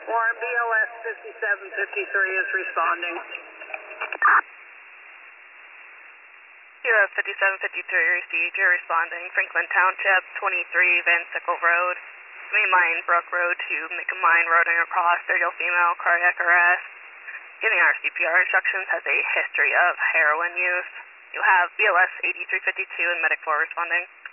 Warren, BLS 5753 is responding. Kilo 5753 received, you're responding. Franklin Township, 23 Van Sickle Road. Mainline Brook Road to Mickamine Roading across, 30-year-old female, cardiac arrest. Giving our CPR instructions, has a history of heroin use. You have BLS 8352 and Medic 4 responding.